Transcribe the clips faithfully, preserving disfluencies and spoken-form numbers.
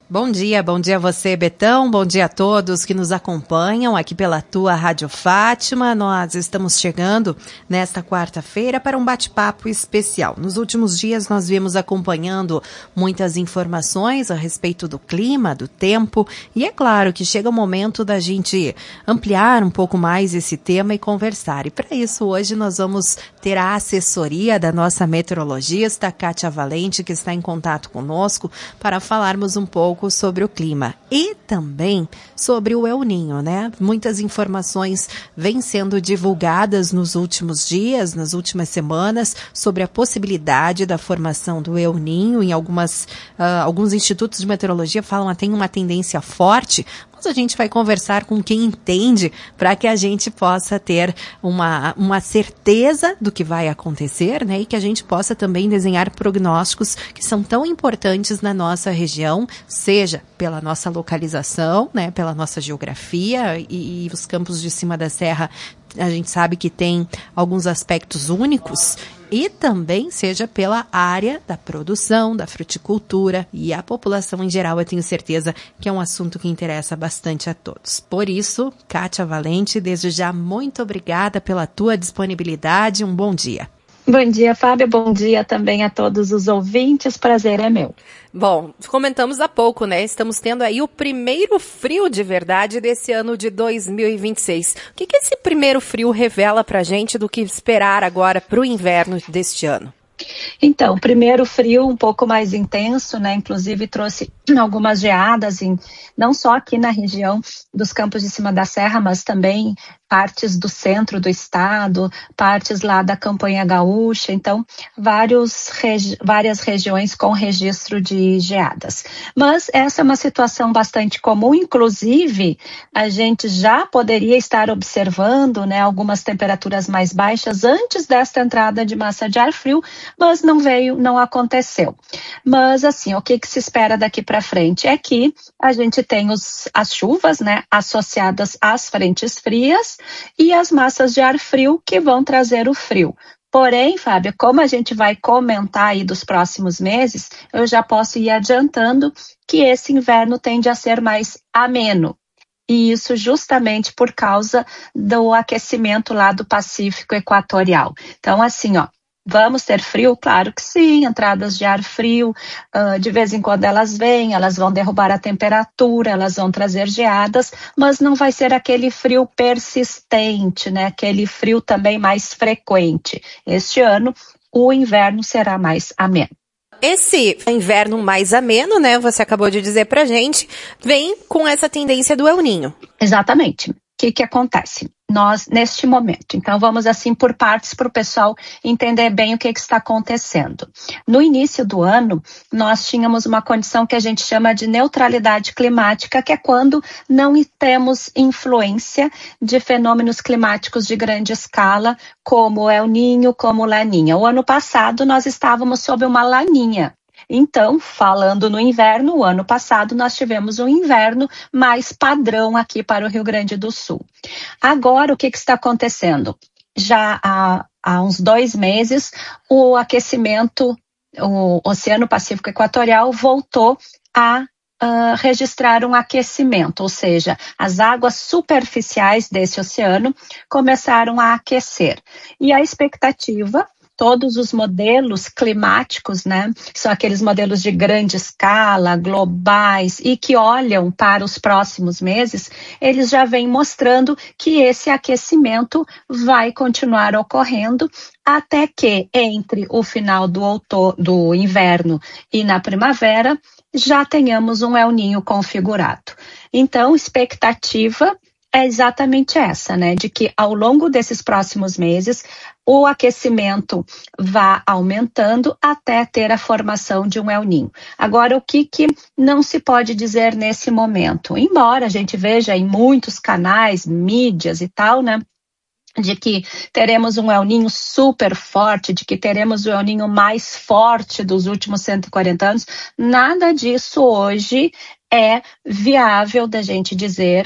Bom dia, bom dia a você, Betão, bom dia a todos que nos acompanham aqui pela tua Rádio Fátima. Nós estamos chegando nesta quarta-feira para um bate-papo especial. Nos últimos dias nós viemos acompanhando muitas informações a respeito do clima, do tempo, e é claro que chega o momento da gente ampliar um pouco mais esse tema e conversar. E para isso hoje nós vamos ter a assessoria da nossa meteorologista, Kátia Valente, que está em contato conosco para falarmos um pouco sobre o clima e também sobre o El Niño, né? Muitas informações vêm sendo divulgadas nos últimos dias, nas últimas semanas, sobre a possibilidade da formação do El Niño. Em algumas, uh, alguns institutos de meteorologia falam até em uma tendência forte. Mas a gente vai conversar com quem entende para que a gente possa ter uma, uma certeza do que vai acontecer, né? E que a gente possa também desenhar prognósticos que são tão importantes na nossa região, seja pela nossa localização, né? Pela nossa geografia e, e os campos de cima da serra, a gente sabe que tem alguns aspectos únicos, e também seja pela área da produção, da fruticultura e a população em geral. Eu tenho certeza que é um assunto que interessa bastante a todos. Por isso, Kátia Valente, desde já muito obrigada pela tua disponibilidade. Um bom dia. Bom dia, Fábio. Bom dia também a todos os ouvintes. Prazer é meu. Bom, comentamos há pouco, né? Estamos tendo aí o primeiro frio de verdade desse ano de dois mil e vinte e seis. O que que esse primeiro frio revela pra gente do que esperar agora pro inverno deste ano? Então, primeiro frio um pouco mais intenso, né? Inclusive trouxe algumas geadas, em, não só aqui na região dos Campos de Cima da Serra, mas também partes do centro do estado, partes lá da Campanha Gaúcha. Então, vários, regi- várias regiões com registro de geadas. Mas essa é uma situação bastante comum, inclusive a gente já poderia estar observando, né, algumas temperaturas mais baixas antes desta entrada de massa de ar frio, mas não veio, não aconteceu. Mas assim, o que, que se espera daqui para frente é que a gente tem os, as chuvas, né, associadas às frentes frias e as massas de ar frio que vão trazer o frio. Porém, Fábio, como a gente vai comentar aí dos próximos meses, eu já posso ir adiantando que esse inverno tende a ser mais ameno. E isso justamente por causa do aquecimento lá do Pacífico Equatorial. Então, assim, ó, vamos ter frio? Claro que sim, entradas de ar frio, uh, de vez em quando elas vêm, elas vão derrubar a temperatura, elas vão trazer geadas, mas não vai ser aquele frio persistente, né? Aquele frio também mais frequente. Este ano, o inverno será mais ameno. Esse inverno mais ameno, né, você acabou de dizer pra gente, vem com essa tendência do El Niño. Exatamente. O que que acontece? Nós, neste momento, então vamos assim por partes para o pessoal entender bem o que, que está acontecendo. No início do ano, nós tínhamos uma condição que a gente chama de neutralidade climática, que é quando não temos influência de fenômenos climáticos de grande escala, como o El Niño, como o Laninha. O ano passado, nós estávamos sob uma Laninha. Então, falando no inverno, o ano passado nós tivemos um inverno mais padrão aqui para o Rio Grande do Sul. Agora, o que, que está acontecendo? Já há, há uns dois meses, o aquecimento, o Oceano Pacífico Equatorial voltou a uh, registrar um aquecimento, ou seja, as águas superficiais desse oceano começaram a aquecer. E a expectativa, todos os modelos climáticos, né, são aqueles modelos de grande escala, globais e que olham para os próximos meses, eles já vêm mostrando que esse aquecimento vai continuar ocorrendo até que entre o final do, outono, do inverno e na primavera já tenhamos um El Niño configurado. Então, expectativa é exatamente essa, né? De que ao longo desses próximos meses o aquecimento vá aumentando até ter a formação de um El Niño. Agora, o que, que não se pode dizer nesse momento? Embora a gente veja em muitos canais, mídias e tal, né? De que teremos um El Niño super forte, de que teremos o El Niño mais forte dos últimos cento e quarenta anos, nada disso hoje é viável da gente dizer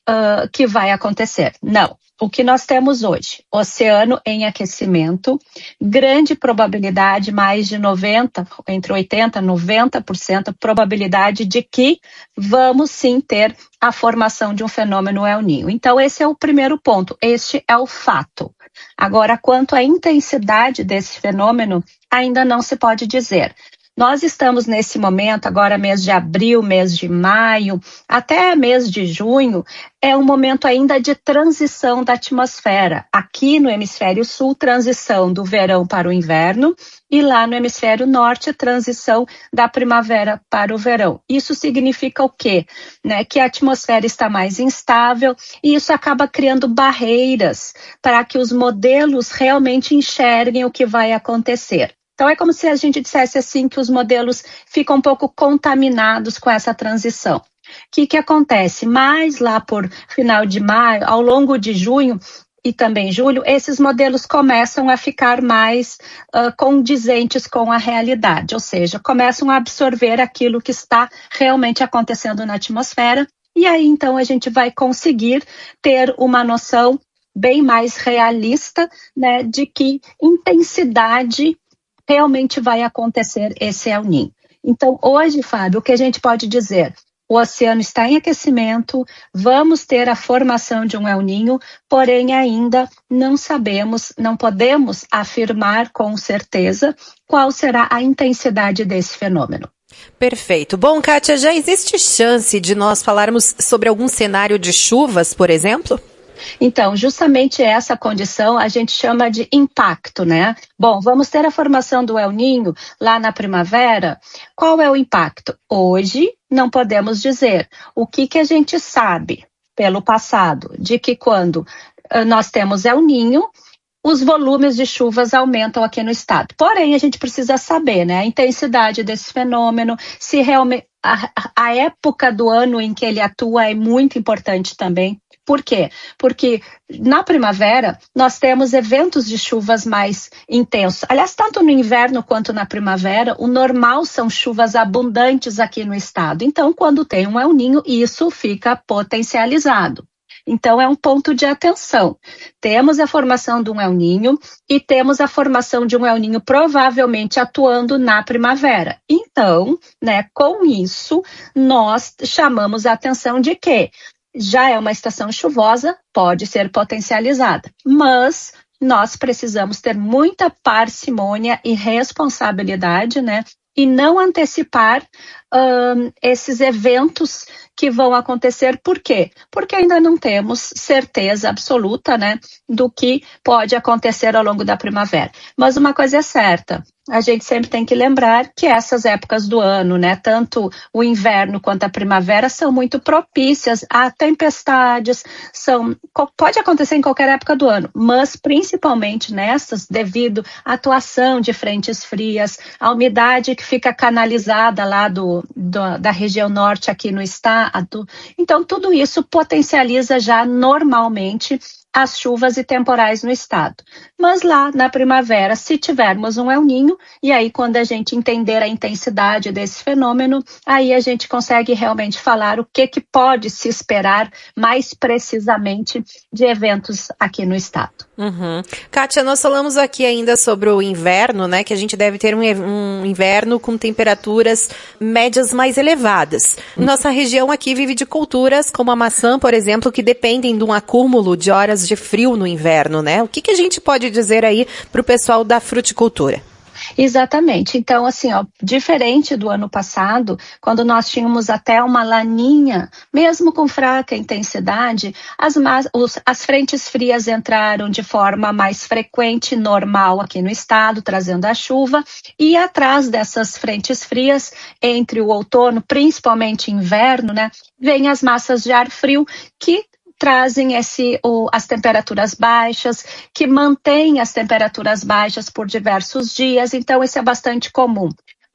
uh, que vai acontecer. Não. O que nós temos hoje? Oceano em aquecimento, grande probabilidade, mais de noventa, entre oitenta e noventa por cento, probabilidade de que vamos sim ter a formação de um fenômeno El Niño. Então, esse é o primeiro ponto, este é o fato. Agora, quanto à intensidade desse fenômeno, ainda não se pode dizer. Nós estamos nesse momento, agora mês de abril, mês de maio, até mês de junho, é um momento ainda de transição da atmosfera. Aqui no hemisfério sul, transição do verão para o inverno, e lá no hemisfério norte, transição da primavera para o verão. Isso significa o quê? Né? Que a atmosfera está mais instável e isso acaba criando barreiras para que os modelos realmente enxerguem o que vai acontecer. Então, é como se a gente dissesse assim que os modelos ficam um pouco contaminados com essa transição. O que, que acontece? Mais lá por final de maio, ao longo de junho e também julho, esses modelos começam a ficar mais uh, condizentes com a realidade, ou seja, começam a absorver aquilo que está realmente acontecendo na atmosfera e aí então a gente vai conseguir ter uma noção bem mais realista, né, de que intensidade realmente vai acontecer esse El Niño. Então, hoje, Fábio, o que a gente pode dizer? O oceano está em aquecimento, vamos ter a formação de um El Niño, porém ainda não sabemos, não podemos afirmar com certeza qual será a intensidade desse fenômeno. Perfeito. Bom, Kátia, já existe chance de nós falarmos sobre algum cenário de chuvas, por exemplo? Então, justamente essa condição a gente chama de impacto, né? Bom, vamos ter a formação do El Niño lá na primavera. Qual é o impacto? Hoje não podemos dizer. O que, que a gente sabe pelo passado? De que quando nós temos El Niño, os volumes de chuvas aumentam aqui no estado. Porém, a gente precisa saber, né, a intensidade desse fenômeno, se realmente a, a época do ano em que ele atua é muito importante também. Por quê? Porque na primavera nós temos eventos de chuvas mais intensos. Aliás, tanto no inverno quanto na primavera, o normal são chuvas abundantes aqui no estado. Então, quando tem um El Niño, isso fica potencializado. Então, é um ponto de atenção. Temos a formação de um El Niño e temos a formação de um El Niño provavelmente atuando na primavera. Então, né, com isso, nós chamamos a atenção de que já é uma estação chuvosa, pode ser potencializada, mas nós precisamos ter muita parcimônia e responsabilidade, né? E não antecipar um, esses eventos que vão acontecer. Por quê? Porque ainda não temos certeza absoluta, né, do que pode acontecer ao longo da primavera. Mas uma coisa é certa, a gente sempre tem que lembrar que essas épocas do ano, né, tanto o inverno quanto a primavera, são muito propícias a tempestades, são, pode acontecer em qualquer época do ano, mas principalmente nessas, devido à atuação de frentes frias, a umidade que fica canalizada lá do, do, da região norte aqui no estado. Então, tudo isso potencializa já normalmente as chuvas e temporais no estado. Mas lá na primavera, se tivermos um El Niño, e aí quando a gente entender a intensidade desse fenômeno, aí a gente consegue realmente falar o que, que pode se esperar mais precisamente de eventos aqui no estado. Uhum. Kátia, nós falamos aqui ainda sobre o inverno, né, que a gente deve ter um, um inverno com temperaturas médias mais elevadas. Nossa região aqui vive de culturas como a maçã, por exemplo, que dependem de um acúmulo de horas de frio no inverno, né? O que, que a gente pode dizer aí para o pessoal da fruticultura? Exatamente. Então, assim, ó, diferente do ano passado, quando nós tínhamos até uma laninha, mesmo com fraca intensidade, as, os, as frentes frias entraram de forma mais frequente e normal aqui no estado, trazendo a chuva, e atrás dessas frentes frias, entre o outono, principalmente inverno, né, vem as massas de ar frio que trazem esse, o, as temperaturas baixas, que mantêm as temperaturas baixas por diversos dias, então isso é bastante comum.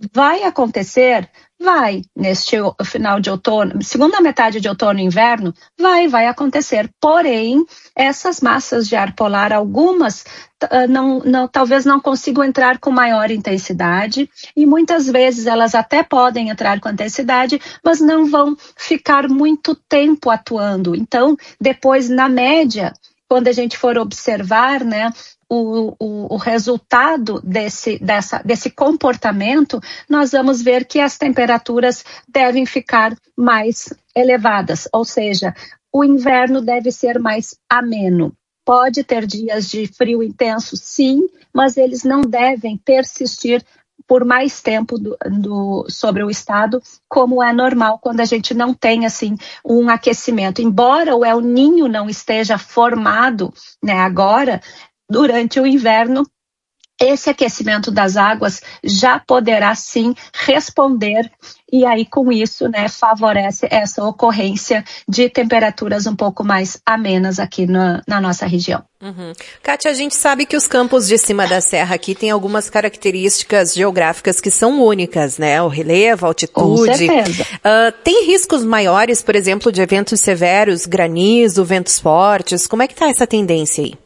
Vai acontecer? Vai. Neste final de outono, segunda metade de outono e inverno, vai, vai acontecer. Porém, essas massas de ar polar, algumas não, não, talvez não consigam entrar com maior intensidade e muitas vezes elas até podem entrar com intensidade, mas não vão ficar muito tempo atuando. Então, depois, na média, quando a gente for observar, né, O, o, o resultado desse, dessa, desse comportamento, nós vamos ver que as temperaturas devem ficar mais elevadas, ou seja, o inverno deve ser mais ameno. Pode ter dias de frio intenso, sim, mas eles não devem persistir por mais tempo do, do, sobre o estado, como é normal quando a gente não tem assim, um aquecimento. Embora o El Niño não esteja formado, né, agora, durante o inverno, esse aquecimento das águas já poderá sim responder e aí com isso, né, favorece essa ocorrência de temperaturas um pouco mais amenas aqui na, na nossa região. Uhum. Kátia, a gente sabe que os campos de cima da serra aqui têm algumas características geográficas que são únicas, né? O relevo, a altitude. Com certeza. Uh, tem riscos maiores, por exemplo, de eventos severos, granizo, ventos fortes? Como é que está essa tendência aí?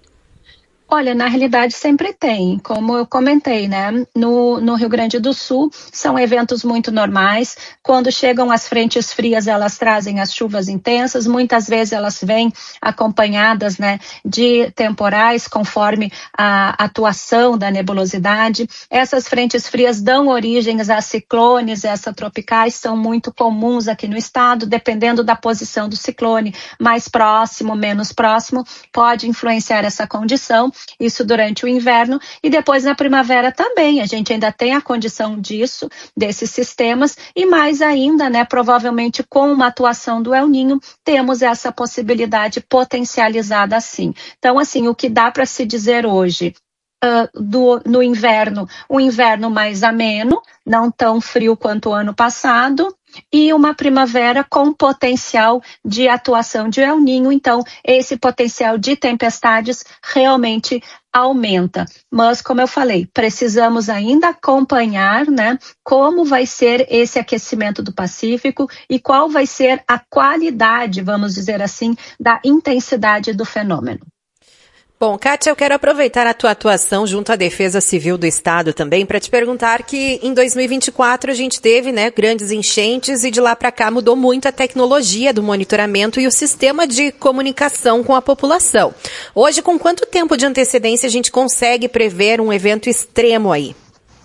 Olha, na realidade sempre tem, como eu comentei, né? No, no Rio Grande do Sul são eventos muito normais. Quando chegam as frentes frias, elas trazem as chuvas intensas. Muitas vezes elas vêm acompanhadas, né, de temporais, conforme a atuação da nebulosidade. Essas frentes frias dão origem a ciclones extratropicais, são muito comuns aqui no estado, dependendo da posição do ciclone, mais próximo, menos próximo, pode influenciar essa condição. Isso durante o inverno e depois na primavera também. A gente ainda tem a condição disso, desses sistemas e mais ainda, né, provavelmente com uma atuação do El Niño, temos essa possibilidade potencializada assim. Então, assim, o que dá para se dizer hoje, uh, do, no inverno, um inverno mais ameno, não tão frio quanto o ano passado, e uma primavera com potencial de atuação de El Niño, então esse potencial de tempestades realmente aumenta. Mas, como eu falei, precisamos ainda acompanhar, né, como vai ser esse aquecimento do Pacífico e qual vai ser a qualidade, vamos dizer assim, da intensidade do fenômeno. Bom, Kátia, eu quero aproveitar a tua atuação junto à Defesa Civil do Estado também para te perguntar que em dois mil e vinte e quatro a gente teve, né, grandes enchentes e de lá para cá mudou muito a tecnologia do monitoramento e o sistema de comunicação com a população. Hoje, com quanto tempo de antecedência a gente consegue prever um evento extremo aí?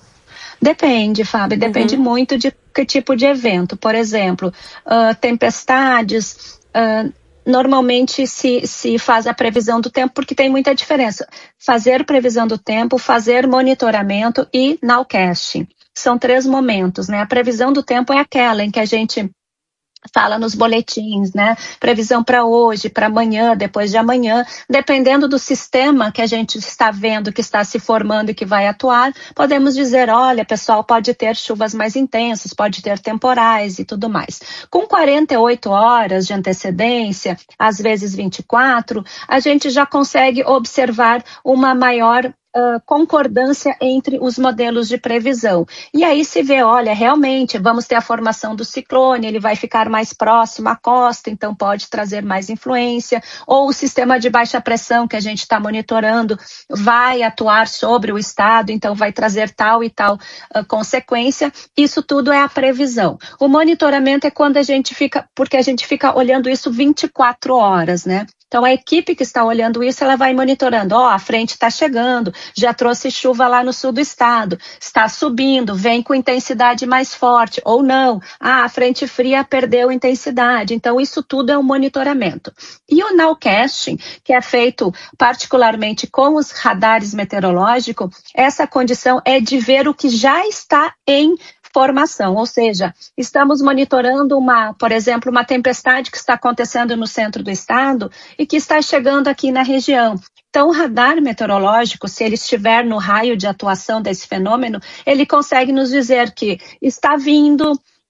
Depende, Fábio, depende uhum. muito de que tipo de evento. Por exemplo, uh, tempestades... Uh, Normalmente se, se faz a previsão do tempo, porque tem muita diferença. Fazer previsão do tempo, fazer monitoramento e nowcasting. São três momentos, né? A previsão do tempo é aquela em que a gente fala nos boletins, né? Previsão para hoje, para amanhã, depois de amanhã, dependendo do sistema que a gente está vendo, que está se formando e que vai atuar, podemos dizer, olha, pessoal, pode ter chuvas mais intensas, pode ter temporais e tudo mais. Com quarenta e oito horas de antecedência, às vezes vinte e quatro, a gente já consegue observar uma maior Uh, concordância entre os modelos de previsão. E aí se vê, olha, realmente vamos ter a formação do ciclone, ele vai ficar mais próximo à costa, então pode trazer mais influência, ou o sistema de baixa pressão que a gente está monitorando vai atuar sobre o estado, então vai trazer tal e tal uh, consequência. Isso tudo é a previsão. O monitoramento é quando a gente fica, porque a gente fica olhando isso vinte e quatro horas, né? Então, a equipe que está olhando isso, ela vai monitorando. Ó, oh, a frente está chegando, já trouxe chuva lá no sul do estado, está subindo, vem com intensidade mais forte, ou não. Ah, a frente fria perdeu intensidade. Então, isso tudo é um monitoramento. E o nowcasting, que é feito particularmente com os radares meteorológicos, essa condição é de ver o que já está em formação, ou seja, estamos monitorando uma, por exemplo, uma tempestade que está acontecendo no centro do estado e que está chegando aqui na região. Então, o radar meteorológico, se ele estiver no raio de atuação desse fenômeno, ele consegue nos dizer que está vindo,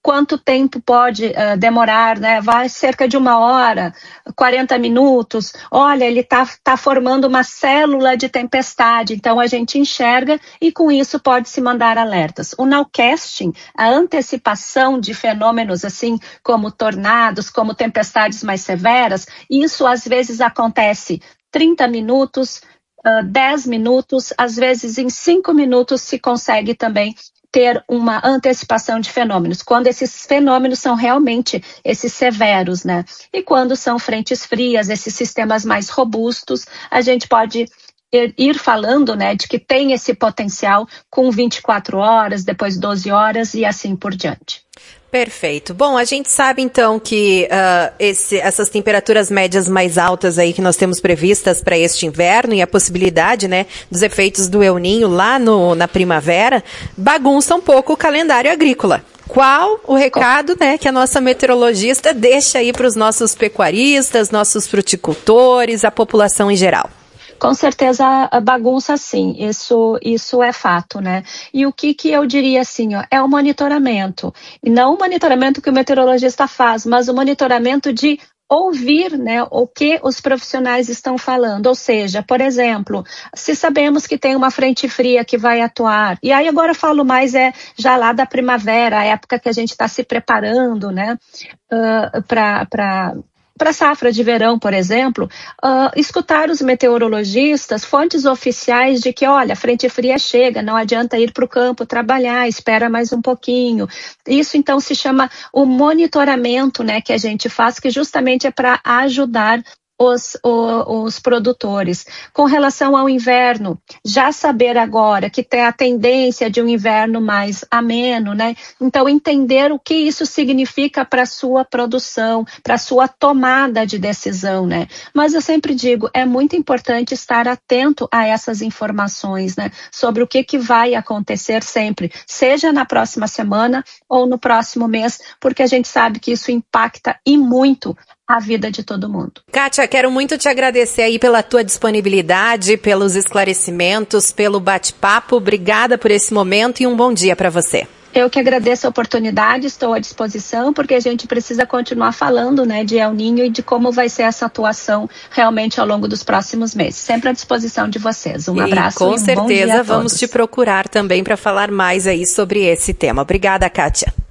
quanto tempo pode uh, demorar, né? Vai cerca de uma hora, quarenta minutos. Olha, ele está tá formando uma célula de tempestade, então a gente enxerga e com isso pode-se mandar alertas. O nowcasting, a antecipação de fenômenos assim como tornados, como tempestades mais severas, isso às vezes acontece trinta minutos, uh, dez minutos, às vezes em cinco minutos se consegue também ter uma antecipação de fenômenos, quando esses fenômenos são realmente esses severos, né? E quando são frentes frias, esses sistemas mais robustos, a gente pode ir, ir falando, né, de que tem esse potencial com vinte e quatro horas, depois doze horas e assim por diante. Perfeito. Bom, a gente sabe então que uh, esse, essas temperaturas médias mais altas aí que nós temos previstas para este inverno e a possibilidade, né, dos efeitos do El Niño lá no, na primavera, bagunça um pouco o calendário agrícola. Qual o recado, né, que a nossa meteorologista deixa aí para os nossos pecuaristas, nossos fruticultores, a população em geral? Com certeza a bagunça sim, isso, isso é fato, né? E o que, que eu diria assim, ó, é o monitoramento. E não o monitoramento que o meteorologista faz, mas o monitoramento de ouvir, né, o que os profissionais estão falando. Ou seja, por exemplo, se sabemos que tem uma frente fria que vai atuar, e aí agora eu falo mais é já lá da primavera, a época que a gente está se preparando, né, uh, para... para para a safra de verão, por exemplo, uh, escutar os meteorologistas, fontes oficiais de que, olha, a frente fria chega, não adianta ir para o campo trabalhar, espera mais um pouquinho. Isso, então, se chama o monitoramento, né, que a gente faz, que justamente é para ajudar Os, os, os produtores. Com relação ao inverno, já saber agora que tem a tendência de um inverno mais ameno, né? Então, entender o que isso significa para a sua produção, para a sua tomada de decisão, né? Mas eu sempre digo, é muito importante estar atento a essas informações, né? Sobre o que, que vai acontecer sempre, seja na próxima semana ou no próximo mês, porque a gente sabe que isso impacta e muito a vida de todo mundo. Kátia, quero muito te agradecer aí pela tua disponibilidade, pelos esclarecimentos, pelo bate-papo. Obrigada por esse momento e um bom dia para você. Eu que agradeço a oportunidade, estou à disposição, porque a gente precisa continuar falando, né, de El Niño e de como vai ser essa atuação realmente ao longo dos próximos meses. Sempre à disposição de vocês. Um e abraço com e um bom dia a certeza todos. Vamos te procurar também para falar mais aí sobre esse tema. Obrigada, Kátia.